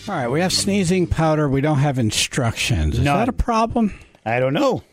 All right, we have sneezing powder. We don't have instructions. Is that a problem? I don't know.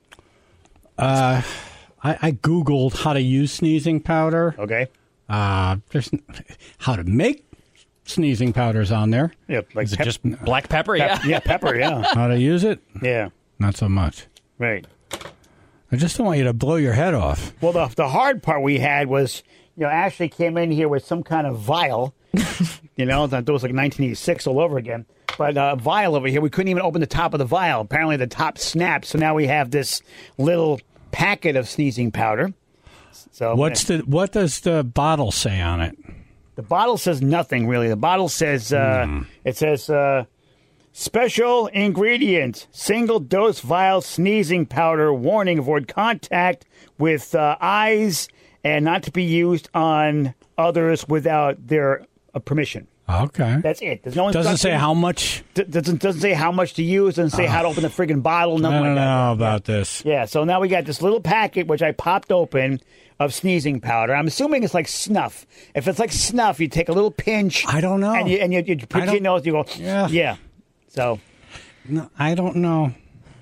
I Googled how to use sneezing powder. Okay. There's how to make sneezing powders on there. Yeah, like Is it just black pepper? Yeah. Yeah, pepper, yeah. How to use it? Yeah. Not so much. Right. I just don't want you to blow your head off. Well, the hard part we had was, Ashley came in here with some kind of vial. That was like 1986 all over again. But a vial over here, we couldn't even open the top of the vial. Apparently the top snapped, so now we have this little packet of sneezing powder. So What does the bottle say on it? The bottle says nothing, really. The bottle says, it says, special ingredient, single-dose vial sneezing powder. Warning, avoid contact with eyes and not to be used on others without their permission. Okay. That's it. There's no Doesn't say instructions. how much. Doesn't say how much to use. Doesn't say how to open the friggin' bottle. I Nothing don't like that. know about this. Yeah, so now we got this little packet, which I popped open, of sneezing powder. I'm assuming it's like snuff. If it's like snuff, you take a little pinch. I don't know. And you put your nose, you go, yeah. So. No, I don't know.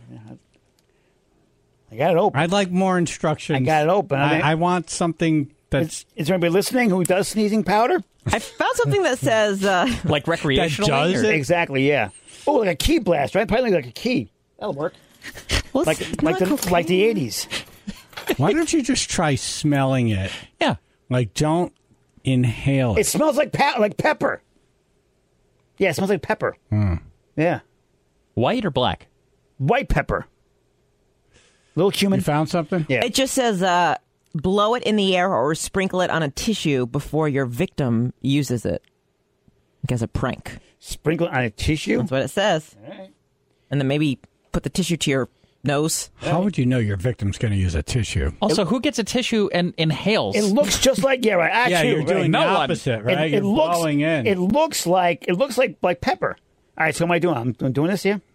I got it open. I'd like more instructions. I got it open. I want something that's... Is there anybody listening who does sneezing powder? I found something that says... like recreationally? That does it? Exactly, yeah. Oh, like a key blast, right? Probably like a key. That'll work. well, Like the 80s. Why don't you just try smelling it? Yeah. Like, don't inhale it. It smells like pepper. Yeah, it smells like pepper. Yeah. White or black? White pepper. Little cumin. You found something? Yeah. It just says blow it in the air or sprinkle it on a tissue before your victim uses it. Like as a prank. Sprinkle it on a tissue? That's what it says. All right. And then maybe put the tissue to your nose. How would you know your victim's going to use a tissue? Also, who gets a tissue and inhales? It looks just like right. Actually, Yeah, you're doing no the one. opposite, right? It You're blowing in. It looks like pepper. All right, so what am I doing? I'm doing this here.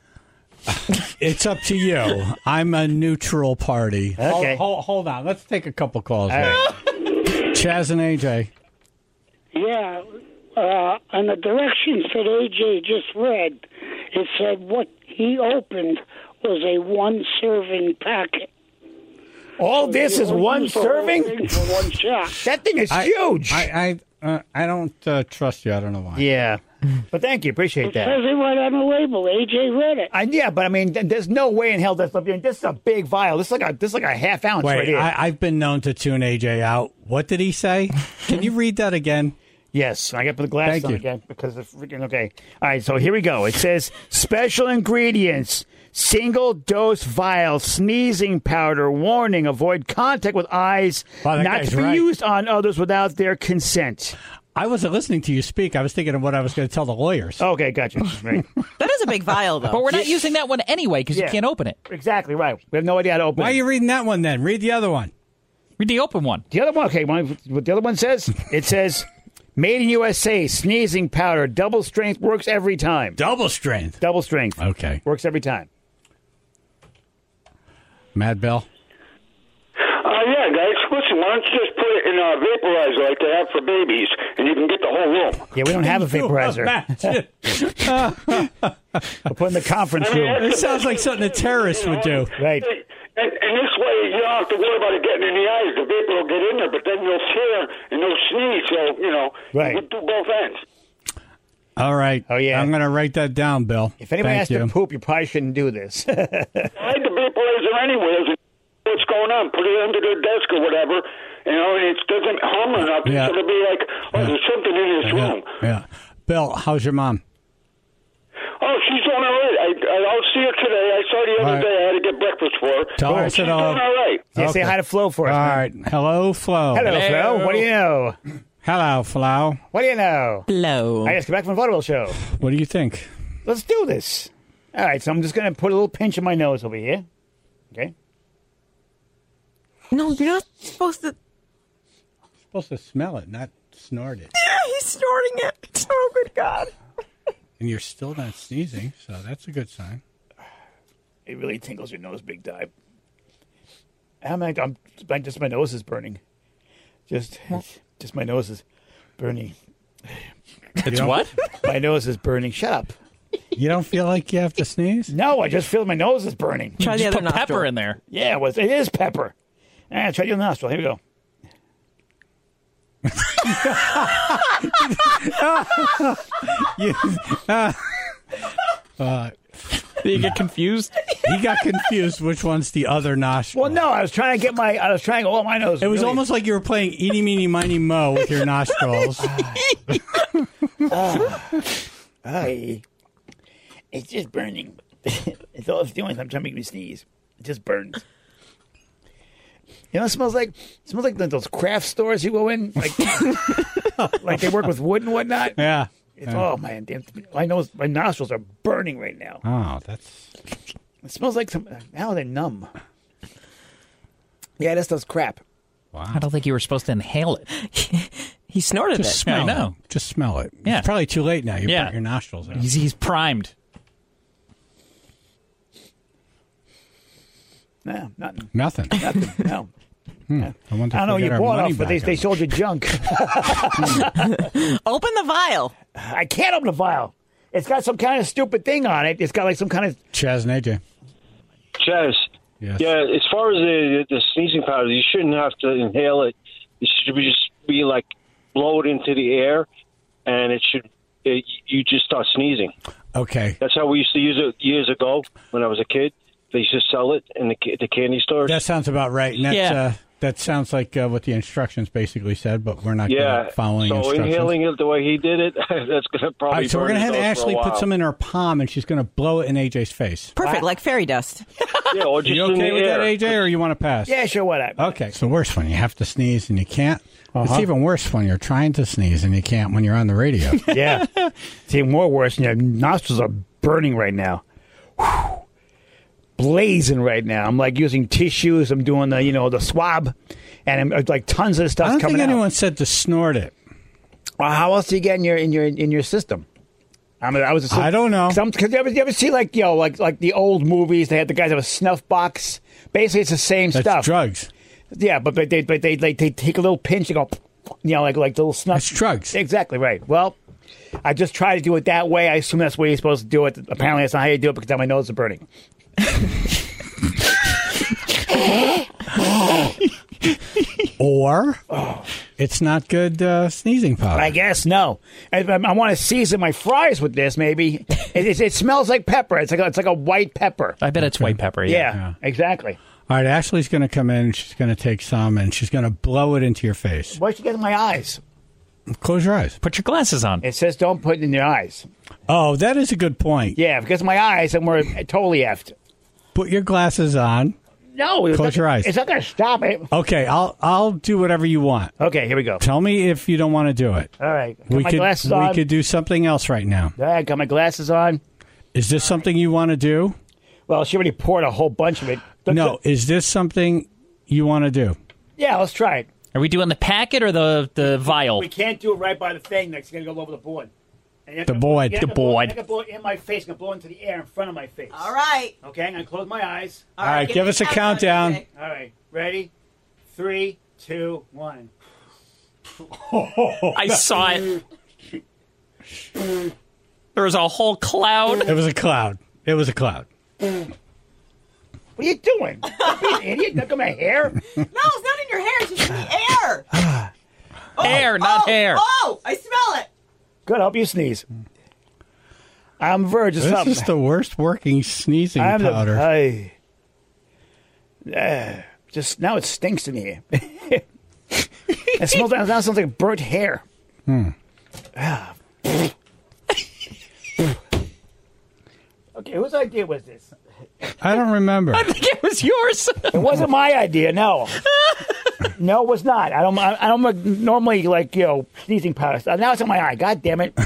It's up to you. I'm a neutral party. Okay. Hold on. Let's take a couple calls. All here. right. Chaz and AJ. Yeah, on the directions that AJ just read, it said what he opened was a one-serving packet. All this is one serving? For one shot. That thing is huge. I don't trust you. I don't know why. Yeah. But thank you. Appreciate It that. says it right on the label. AJ read it. Yeah, but I mean, there's no way in hell this is a big vial. This is like a half ounce right Wait, here. I've been known to tune AJ out. What did he say? Can you read that again? Yes, I got to put the glasses Thank on you. again because it's freaking okay. All right, so here we go. It says special ingredients: single dose vial, sneezing powder. Warning: avoid contact with eyes, Wow, that not guy's to be right. used on others without their consent. I wasn't listening to you speak. I was thinking of what I was going to tell the lawyers. Okay, gotcha. Right. That is a big vial, though. But we're not using that one anyway because Yeah. you can't open it. Exactly right. We have no idea how to open Why are it. you reading that one then? Read the other one. Read the open one. The other one, okay, what the other one says? It says, made in USA, sneezing powder, double strength, works every time. Double strength. Double strength. Okay. Works every time. Mad Bell. Yeah, guys, listen, why don't you just put it in a vaporizer like they have for babies, and you can get the whole room. Yeah, we don't have a vaporizer. We'll put in the conference room. It sounds like something a terrorist would do. Right. And this way, you don't have to worry about it getting in the eyes. The vapor will get in there, but then you'll tear and you'll sneeze, so, Right. you do both ends. All right. Oh, yeah. I'm going to write that down, Bill. If anybody Thank has you. to poop, you probably shouldn't do this. I had the vaporizer anyways. What's going on? Put it under their desk or whatever. And it doesn't hum or nothing. Yeah. So it'll be like, there's something in this room. Yeah. Bill, how's your mom? Oh, she's doing all right. I'll see her today. I saw her the other All right. day. I had to get breakfast for her. Tell her I She's said doing all right. Yeah, say hi to Flo for us. All man. right. Hello, Flo. Hello, Flo. What do you know? Hello, Flo. What do you know? Hello. I just got back from the vaudeville show. What do you think? Let's do this. All right, so I'm just going to put a little pinch in my nose over here. Okay? No, you're not supposed to. You're supposed to smell it, not snort it. Yeah, he's snorting it. Oh, good God. And you're still not sneezing, so that's a good sign. It really tingles your nose big time. Just my nose is burning. Just my nose is burning. It's what? My nose is burning. Shut up. You don't feel like you have to sneeze? No, I just feel my nose is burning. Try the Just other put nostril. pepper in there. Yeah, it is pepper. Try the other nostril. Here we go. You get confused? He got confused which one's the other nostril. Well, no, I was trying to hold my nose. It was really- almost like you were playing Eeny, Meeny, Miny, Mo with your nostrils. It's just burning. It's all it's doing. I'm trying to make me sneeze. It just burns. You know what it smells like? It smells like those craft stores you go in, like they work with wood and whatnot. Yeah. Oh man, damn! My nostrils are burning right now. Oh, that's... It smells like some. Now they're numb. Yeah, that's those crap. Wow. I don't think you were supposed to inhale it. He snorted Just it. smell I know. it. Just smell it. Yeah. It's probably too late now. You Yeah. burnt your nostrils out. He's primed. No, nothing. Nothing. Nothing. No. I wonder I don't know. if we You get our bought money off, but back they on sold you junk. Open the vial. I can't open the vial. It's got some kind of stupid thing on it. It's got like some kind of. Chaz and AJ. Chaz, Yes. yeah, as far as the sneezing powder, you shouldn't have to inhale it. It should just be like blow it into the air, and you just start sneezing. Okay. That's how we used to use it years ago when I was a kid. They used to sell it in the candy stores. That sounds about right. And that's, Yeah. that sounds like what the instructions basically said, but we're not yeah, following so instructions. inhaling it the way he did it, that's going to probably. All right, so we're burn going to have his nose for a Ashley put while. some in her palm, and she's going to blow it in AJ's face. Perfect, like fairy dust. Yeah, or Are just you in okay the with air. that, AJ, or you want to pass? Yeah, sure, whatever. Okay. It's the worst one. You have to sneeze and you can't. It's even worse when you're trying to sneeze and you can't when you're on the radio. Yeah. It's even more worse. Your nostrils are burning right now. Whew. Blazing right now. I'm like using tissues. I'm doing the swab, and I'm like tons of stuff I don't coming think out. anyone said to snort it. Well, how else do you get in your system? I don't know. Because you ever see like the old movies? They had the guys have a snuff box. Basically, it's the same That's stuff. drugs. Yeah, but they take a little pinch and go, like the little snuff. That's drugs. Exactly right. Well, I just try to do it that way. I assume that's the way you're supposed to do it. Apparently, that's not how you do it because now my nose is burning. Or it's not good sneezing powder. I guess no. I want to season my fries with this. Maybe it smells like pepper. It's like a white pepper. I bet it's white pepper. Yeah, exactly. All right, Ashley's going to come in. She's going to take some, and she's going to blow it into your face. Why'd you get in my eyes? Close your eyes. Put your glasses on. It says don't put it in your eyes. Oh, that is a good point. Yeah, because of my eyes, and we're totally effed. Put your glasses on. No, Close your eyes. It's not going to stop it. Okay, I'll do whatever you want. Okay, here we go. Tell me if you don't want to do it. All right, got my glasses we on. could do something else right now. All right, got my glasses on. Is this something you want to do? Well, she already poured a whole bunch of it. No, is this something you want to do? Yeah, let's try it. Are we doing the packet or the vial? We can't do it right by the thing. Next, you're going to go over the board. And The board. you're The gonna blow- board. you're gonna blow it in my face. I'm going to blow into the air in front of my face. All right. Okay, I'm going to close my eyes. All right, give us a countdown. All right, ready? 3, 2, 1. I saw it. There was a whole cloud. It was a cloud. It was a cloud. What are you doing? Don't be an idiot. Look at my hair. No, it's not in your hair. It's just in the air. Air, not hair. Oh, I smell it. Good, I hope you sneeze. I'm on the verge of This something. is the worst working sneezing I'm powder. Just now it stinks in here. It smells. Now it sounds like burnt hair. Okay, whose idea was this? I don't remember. I think it was yours. It wasn't my idea. No, no, it was not. I don't normally like sneezing powder. Now it's in my eye. God damn it!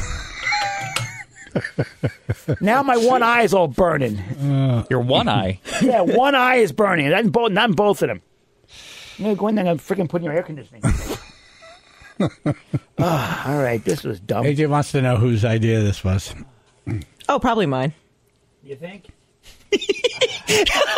Now my one eye is all burning. Your one eye. Yeah, one eye is burning. Not both of them. I'm gonna go in there and freaking put in your air conditioning. All right, this was dumb. AJ wants to know whose idea this was. Oh, probably mine. You think?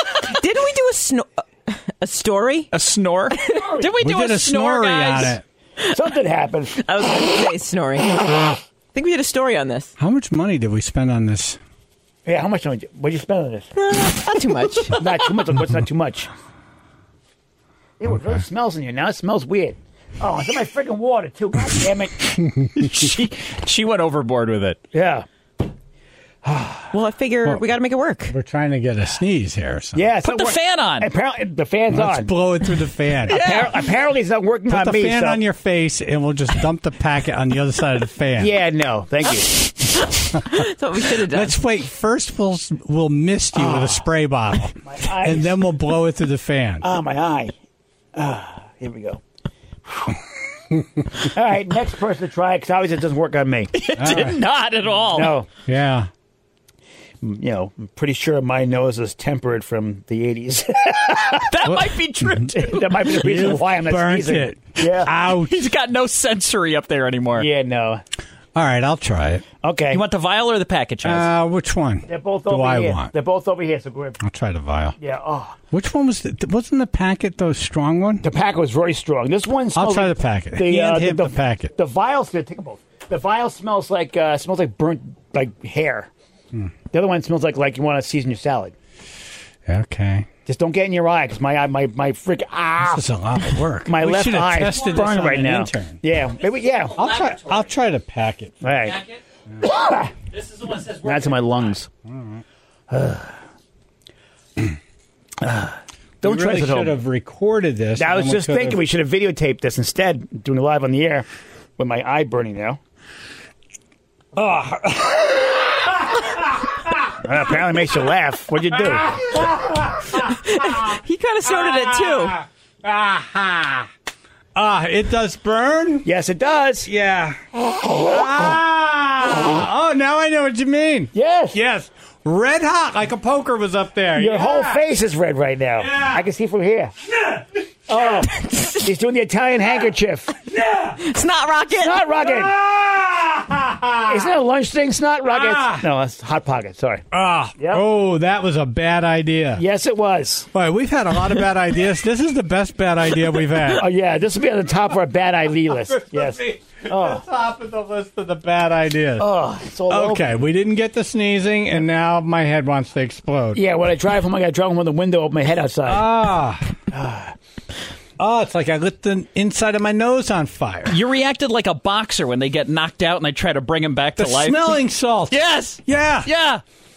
Didn't we do a story? A snore. Did we do We did a snore, snorri guys? on it. Something happened. I was going to say snoring. I think we did a story on this. How much money did we spend on this? Yeah, how much? What did you spend on this? Not too much. Not too much. What's not too much? It really smells in here now. It smells weird. Oh, it's in my freaking water too. God damn it! She went overboard with it. Yeah. Well, I figure we got to make it work. We're trying to get a sneeze here. So. Yeah. Put the fan on. Apparently, the fan's Let's on. blow it through the fan. Apparently, it's not working Put on the me. fan so. on your face, and we'll just dump the packet on the other side of the fan. Yeah. No. Thank you. That's what we should have done. Let's wait. First, we'll mist you with a spray bottle, eyes. and then we'll blow it through the fan. My eye. Here we go. All right, next person to try it, because obviously it doesn't work on me. It did not at all. No. Yeah. I'm pretty sure my nose is tempered from the 80s. That might be true, too. That might be the reason why I'm not Burnt sneezing. it. Yeah. Ouch. He's got no sensory up there anymore. Yeah, no. All right, I'll try it. Okay. You want the vial or the packet, Chaz? Which one They're both do over I here. want? They're both over here, so go ahead. I'll try the vial. Yeah, Which one was it? Wasn't the packet the strong one? The packet was very strong. This one smells I'll try like the packet. Hand him the packet. The vial, take them both. The vial smells like burnt hair. The other one smells like you want to season your salad. Okay. Just don't get in your eye, because my freak This is a lot of work. my We left should have eye is tested this burning on right an now. intern. Yeah, maybe, yeah. I'll try the packet. All right. This is the one that says That's in my lungs. Don't We try really this at home. should have recorded this. I was and then just thinking we should have videotaped this instead, doing it live on the air with my eye burning now. Apparently makes you laugh. What'd you do? He kind of snorted it too. It does burn? Yes, it does. Yeah. Oh, now I know what you mean. Yes. Yes. Red hot, like a poker was up there. Your Yeah. whole face is red right now. Yeah. I can see from here. Oh, he's doing the Italian handkerchief. Snot rocket. Snot rocket. Ah! Isn't that a lunch thing, Snot rocket? No, that's Hot Pocket. Sorry. Ah. Yep. Oh, that was a bad idea. Yes, it was. All right, we've had a lot of bad ideas. This is the best bad idea we've had. Oh, yeah, this will be on the top of our bad idea list. Yes. Oh. Top of the list of the bad ideas. Oh, it's all over. Okay, we didn't get the sneezing, and now my head wants to explode. Yeah, when I drive home, I got to drive home with the window open, my head outside. Oh, it's like I lit the inside of my nose on fire. You reacted like a boxer when they get knocked out and they try to bring him back to The life. smelling salt. Yes. Yeah. Yeah.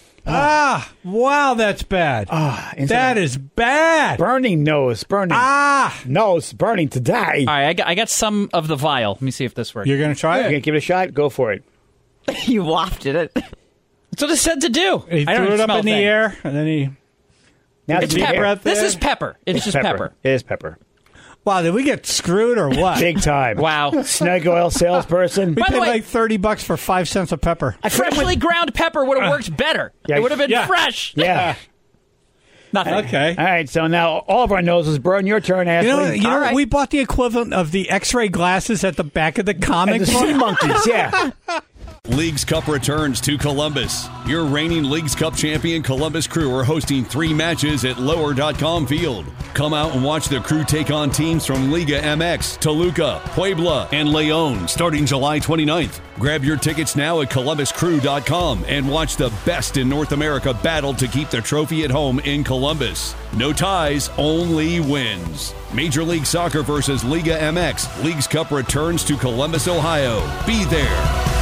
Wow, that's bad. That is bad. Burning nose, burning. Nose, burning to die. All right, I got some of the vial. Let me see if this works. You're going to try You it? gonna give it a shot? Go for it. You wafted it. That's what it said to do. He I don't threw it up smell in the thing. air, and then he... Now It's deep pepper. breath This there. is pepper. It's just pepper. It is pepper. Wow, did we get screwed or what? Big time. Wow. Snug oil salesperson. We By the paid way- like $30 for 5 cents of pepper. Freshly ground pepper would have worked better. Yeah. It would have been Yeah. fresh. Yeah. Nothing. Okay. All right, so now all of our noses burn. Your turn, Ashley. You know All right. we bought the equivalent of the X-ray glasses at the back of the comic And the book. sea monkeys, yeah. Leagues Cup returns to Columbus. Your reigning Leagues Cup champion Columbus Crew are hosting 3 matches at Lower.com Field. Come out and watch the Crew take on teams from Liga MX, Toluca, Puebla, and Leon starting July 29th. Grab your tickets now at ColumbusCrew.com and watch the best in North America battle to keep the trophy at home in Columbus. No ties, only wins. Major League Soccer versus Liga MX. Leagues Cup returns to Columbus, Ohio. Be there.